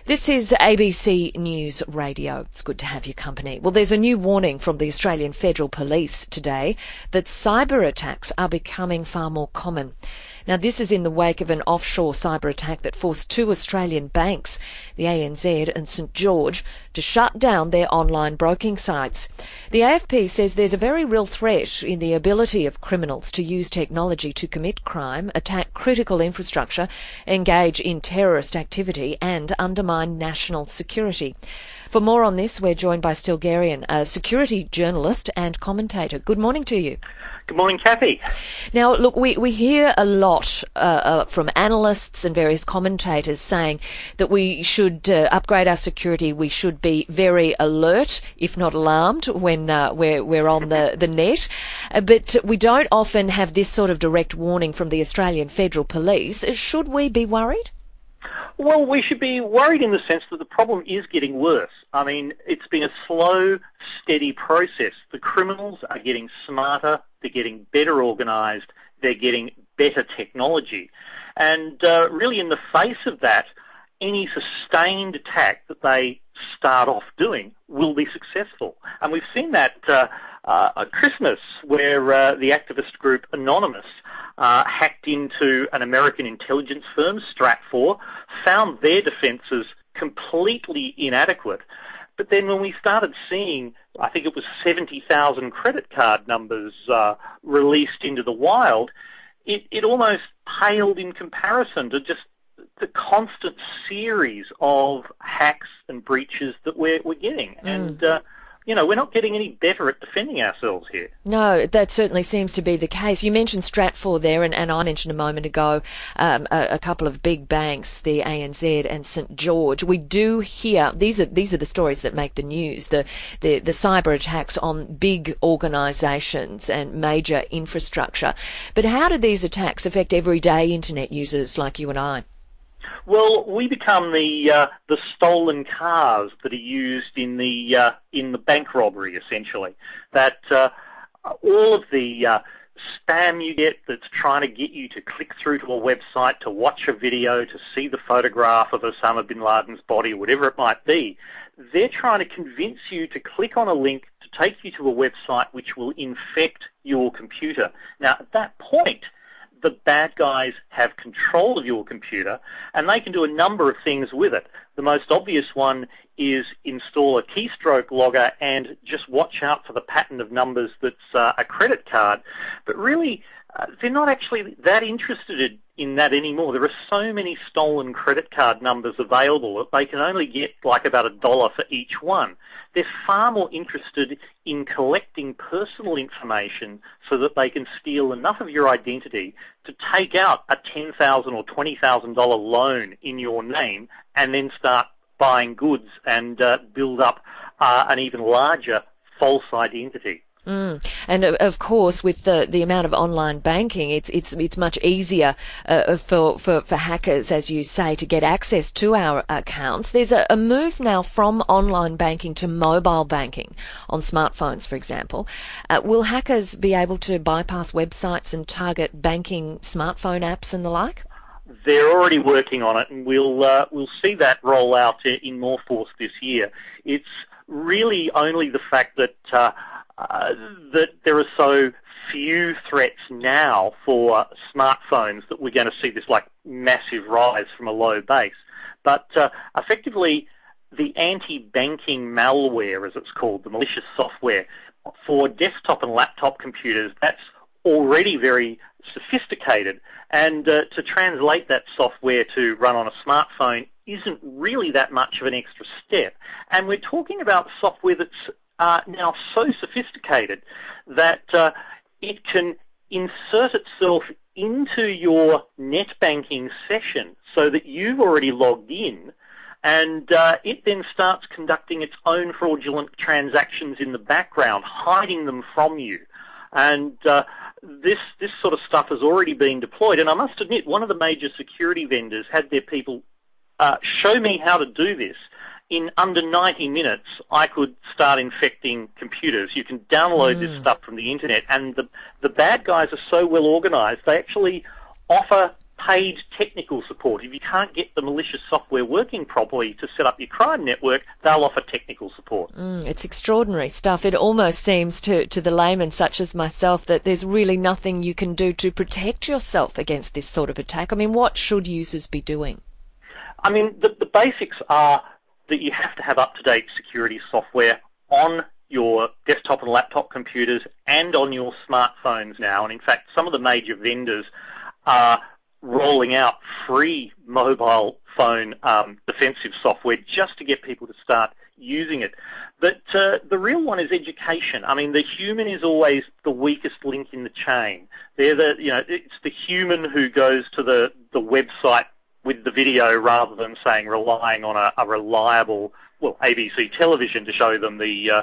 This is ABC News Radio. It's good to have your company. Well, there's a new warning from the Australian Federal Police today that cyber attacks are becoming far more common. Now, this is in the wake of an offshore cyber attack that forced two Australian banks, the ANZ and St George, to shut down their online broking sites. The AFP says there's a very real threat in the ability of criminals to use technology to commit crime, attack critical infrastructure, engage in terrorist activity and undermine national security. For more on this, we're joined by Stilgherrian, a security journalist and commentator. Good morning to you. Good morning, Kathy. Now, look, we hear a lot from analysts and various commentators saying that we should upgrade our security. We should be very alert, if not alarmed, when we're on the net. But we don't often have this sort of direct warning from the Australian Federal Police. Should we be worried? Well, we should be worried in the sense that the problem is getting worse. I mean, it's been a slow, steady process. The criminals are getting smarter, they're getting better organised, they're getting better technology. And really in the face of that, any sustained attack that they start off doing will be successful. And we've seen that at Christmas, where the activist group Anonymous hacked into an American intelligence firm, Stratfor, found their defences completely inadequate. But then when we started seeing, I think it was 70,000 credit card numbers released into the wild, it almost paled in comparison to just the constant series of hacks and breaches that we're getting. And we're not getting any better at defending ourselves here. No, that certainly seems to be the case. You mentioned Stratfor there, and I mentioned a moment ago a couple of big banks, the ANZ and St George. We do hear, these are the stories that make the news, the cyber attacks on big organisations and major infrastructure. But how do these attacks affect everyday internet users like you and I? Well, we become the stolen cars that are used in the bank robbery, essentially. That all of the spam you get that's trying to get you to click through to a website, to watch a video, to see the photograph of Osama bin Laden's body, or whatever it might be, they're trying to convince you to click on a link to take you to a website which will infect your computer. Now, at that point, the bad guys have control of your computer, and they can do a number of things with it. The most obvious one is install a keystroke logger and just watch out for the pattern of numbers that's a credit card. But really, they're not actually that interested in that anymore. There are so many stolen credit card numbers available that they can only get like about $1 for each one. They're far more interested in collecting personal information so that they can steal enough of your identity to take out a $10,000 or $20,000 loan in your name and then start buying goods and build up an even larger false identity. And of course, with the amount of online banking, it's much easier for hackers, as you say, to get access to our accounts. There's a move now from online banking to mobile banking on smartphones, for example. Will hackers be able to bypass websites and target banking smartphone apps and the like? They're already working on it, and we'll see that roll out in more force this year. It's really only the fact that that there are so few threats now for smartphones that we're going to see this like massive rise from a low base. But effectively, the anti-banking malware, as it's called, the malicious software for desktop and laptop computers, that's already very sophisticated. And to translate that software to run on a smartphone isn't really that much of an extra step. And we're talking about software that's now so sophisticated that it can insert itself into your net banking session so that you've already logged in, and it then starts conducting its own fraudulent transactions in the background, hiding them from you. And this sort of stuff has already been deployed. And I must admit, one of the major security vendors had their people show me how to do this. In under 90 minutes, I could start infecting computers. You can download this stuff from the internet, and the bad guys are so well organized, they actually offer paid technical support. If you can't get the malicious software working properly to set up your crime network, they'll offer technical support. It's extraordinary stuff. It almost seems to the layman such as myself that there's really nothing you can do to protect yourself against this sort of attack. I mean, what should users be doing? I mean, the basics are that you have to have up-to-date security software on your desktop and laptop computers and on your smartphones now. And in fact, some of the major vendors are rolling out free mobile phone defensive software just to get people to start using it. But the real one is education. I mean, the human is always the weakest link in the chain. It's the human who goes to the website with the video rather than relying on a reliable, ABC television to show them the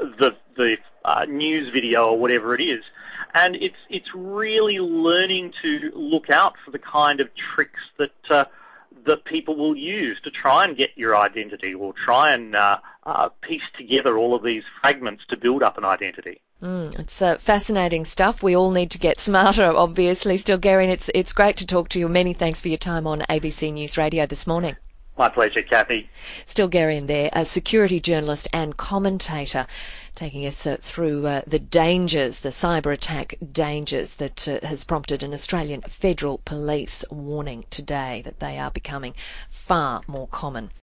news video or whatever it is. And it's really learning to look out for the kind of tricks that people will use to try and get your identity or try and piece together all of these fragments to build up an identity. It's fascinating stuff. We all need to get smarter, obviously. Still, Gary, it's great to talk to you. Many thanks for your time on ABC News Radio this morning. My pleasure, Kathy. Still Gary there, a security journalist and commentator, taking us through the dangers, the cyber attack dangers that has prompted an Australian Federal Police warning today that they are becoming far more common.